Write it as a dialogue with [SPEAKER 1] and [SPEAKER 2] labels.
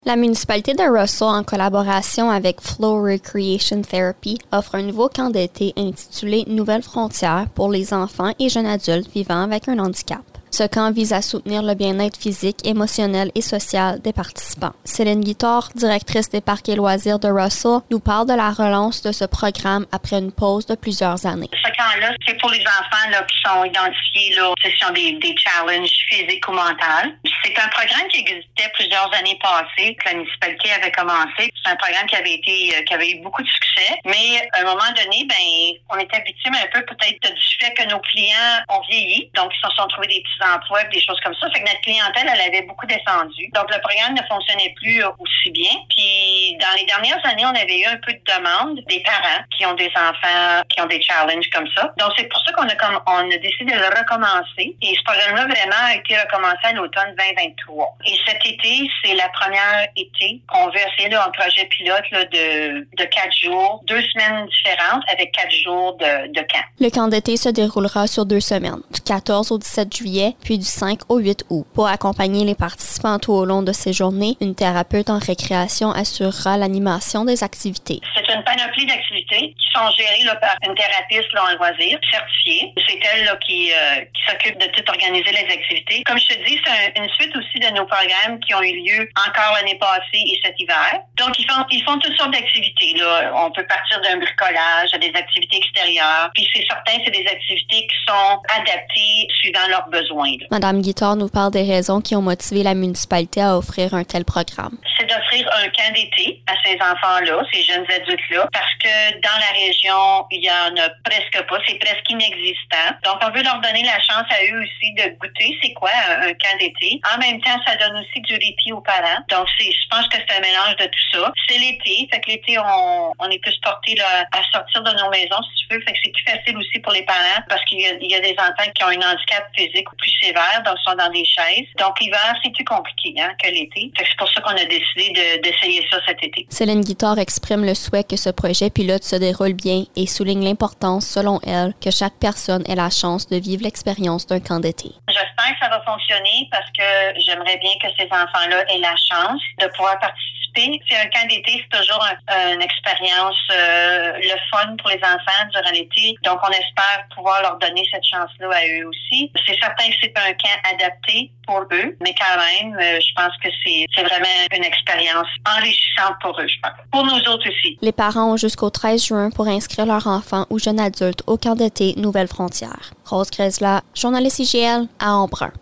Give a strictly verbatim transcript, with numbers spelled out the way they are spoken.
[SPEAKER 1] La municipalité de Russell, en collaboration avec Flow Recreation Therapy, offre un nouveau camp d'été intitulé Nouvelles frontières pour les enfants et jeunes adultes vivant avec un handicap. Ce camp vise à soutenir le bien-être physique, émotionnel et social des participants. Céline Guitard, directrice des parcs et loisirs de Russell, nous parle de la relance de ce programme après une pause de plusieurs années.
[SPEAKER 2] Ce camp-là, c'est pour les enfants là, qui sont identifiés là, qui ont des, des challenges physiques ou mentaux. C'est un programme qui existait plusieurs années passées, que la municipalité avait commencé. C'est un programme qui avait été, qui avait eu beaucoup de succès, mais à un moment donné, ben, on était victime un peu peut-être du fait que nos clients ont vieilli, donc ils se sont trouvés des petits emplois, des choses comme ça. Fait que notre clientèle, elle avait beaucoup descendu. Donc, le programme ne fonctionnait plus aussi bien. Puis, dans les dernières années, on avait eu un peu de demande des parents qui ont des enfants, qui ont des challenges comme ça. Donc, c'est pour ça qu'on a, comme, on a décidé de le recommencer. Et ce programme-là, vraiment, a été recommencé à l'automne vingt vingt-trois. Et cet été, c'est la première été qu'on veut essayer là, un projet pilote là, de, de quatre jours, deux semaines différentes avec quatre jours de, de camp.
[SPEAKER 1] Le camp d'été se déroulera sur deux semaines, du quatorze au dix-sept juillet, puis du cinq au huit août. Pour accompagner les participants tout au long de ces journées, une thérapeute en récréation assurera l'animation des activités.
[SPEAKER 2] C'est une panoplie d'activités qui sont gérées là, par une thérapeute là, en loisirs certifiée. C'est elle là, qui, euh, qui s'occupe de tout organiser les activités. Comme je te dis, c'est un, une suite aussi de nos programmes qui ont eu lieu encore l'année passée et cet hiver. Donc, ils font, ils font toutes sortes d'activités. Là. On peut partir d'un bricolage à des activités extérieures. Puis c'est certain, c'est des activités qui sont adaptées suivant leurs besoins. Là.
[SPEAKER 1] Madame Guitard nous parle des raisons qui ont motivé la municipalité à offrir un tel programme.
[SPEAKER 2] C'est d'offrir un camp d'été à ces enfants-là, ces jeunes adultes-là, parce que dans la région, il y en a presque pas, c'est presque inexistant. Donc, on veut leur donner la chance à eux aussi de goûter c'est quoi un, un camp d'été. En même temps, ça donne aussi du répit aux parents. Donc, c'est, je pense que c'est un mélange de tout ça. C'est l'été, fait que l'été, on, on est plus porté là, à sortir de nos maisons, si tu veux. Fait que c'est plus facile aussi pour les parents, parce qu'il y a, il y a des enfants qui ont un handicap physique plus sévère, donc sont dans des chaises. Donc, l'hiver, c'est plus compliqué hein, que l'été. Fait que c'est pour ça qu'on a décidé de, d'essayer ça cet été.
[SPEAKER 1] Céline Guitard exprime le souhait que ce projet pilote se déroule bien et souligne l'importance, selon elle, que chaque personne ait la chance de vivre l'expérience d'un camp d'été.
[SPEAKER 2] J'espère que ça va fonctionner parce que j'aimerais bien que ces enfants-là aient la chance de pouvoir participer. C'est un camp d'été, c'est toujours un, une expérience, euh, le fun pour les enfants durant l'été. Donc, on espère pouvoir leur donner cette chance-là à eux aussi. C'est certain que c'est pas un camp adapté pour eux, mais quand même, euh, je pense que c'est, c'est vraiment une expérience enrichissante pour eux, je pense. Pour nous autres aussi.
[SPEAKER 1] Les parents ont jusqu'au treize juin pour inscrire leur enfant ou jeune adulte au camp d'été Nouvelles frontières. Rose Grezla, journaliste I G L à Embrun.